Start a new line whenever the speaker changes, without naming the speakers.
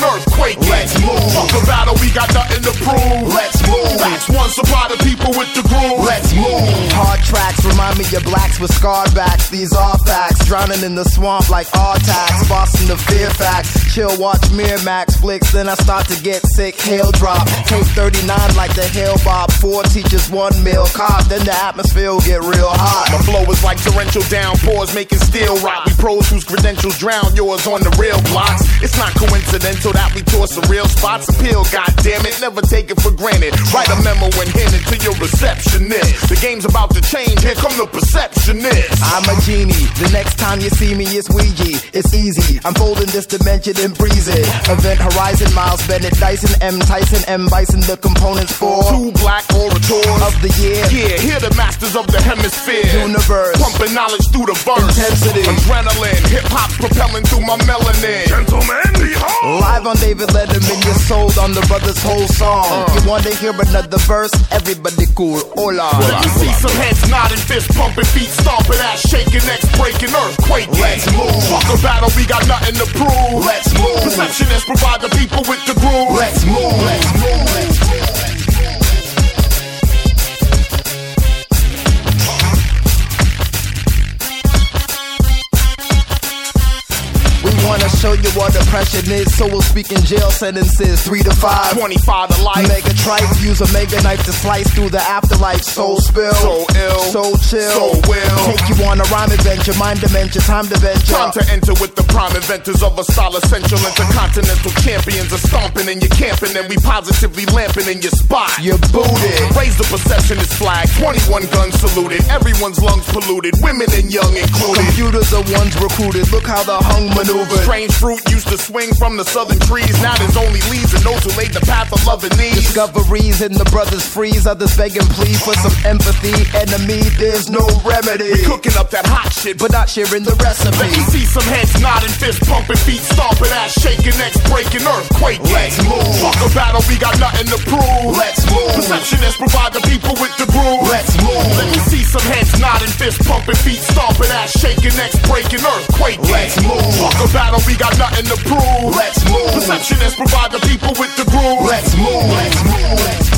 earthquake.
Let's move.
Fuck a battle, we got nothing to prove.
Let's move.
Facts one, supply the people with the groove.
Let's move.
Hard tracks remind me of blacks with scarred backs. These are facts, drowning in the swamp like Artax. Boston the fear facts. Chill, watch Miramax flicks, then I start to get sick. Hail drop, take 39 like the Hail Bob. 4 teachers, 1 meal cop. Then the atmosphere will get real hot.
My flow is like torrential downpours making steel rock. We pros whose credentials drown yours on the real blocks. It's not coincidental that we tour some real spots. Appeal, goddammit, never take it for granted. Write a memo and hand it to your receptionist. The game's about to change, here come the perceptionist.
I'm a genie, the next time you see me it's Ouija. It's easy, I'm folding this dimension and breeze it. Event Horizon, Miles Bennett, Dyson, M. Tyson, M. Bison, the components for
2 black orators
of the year.
Yeah, here the masters of the hemisphere.
Universe,
pumping knowledge through the verse.
Intensity,
adrenaline, hip-hop propelling through my melanin. Gentlemen, behold.
Live on David Letterman, you're sold on the brother's whole song. You want to hear another verse? Everybody cool, hola.
Let me see some heads nodding, fists pumping, feet stomping, ass shaking, necks breaking, earthquake.
Let's move.
Fuck a battle, we got nothing to prove.
Let's move.
Perceptionists provide the people with the groove.
Let's move. Let's move. Let's move.
Wanna show you what oppression is, so we'll speak in jail sentences 3 to 5,
25 to life.
Mega tripe, use a mega knife to slice through the afterlife. Soul spill,
so ill,
so chill,
so will
take you on a rhyme adventure, mind dementia, time to venture.
Time to enter with the prime inventors of a style essential. Intercontinental champions are stomping and you're camping, and we positively lamping in your spot.
You're booted.
Raise the perceptionist flag, 21 guns saluted, everyone's lungs polluted, women and young included.
Computers are ones recruited, look how the hung maneuver.
Strange fruit used to swing from the southern trees. Now there's only leaves and those who laid the path of love and need.
Discoveries in the brothers freeze, others beg and plead for some empathy. Enemy, there's no remedy.
We cooking up that hot shit,
but not sharing the recipe.
Let me see some heads nodding, fists pumping, feet stomping, ass shaking, necks breaking, earthquake.
Let's move.
Fuck a battle, we got nothing to prove.
Let's move.
Perceptionists provide the people with the groove.
Let's move.
Let me see some heads nodding, fists pumping, feet stomping, ass shaking, necks breaking, earthquake.
Let's move.
Fuck a battle, we got nothing to prove.
Let's move.
Perceptionists provide the people with the groove.
Let's move. Let's move. Let's move.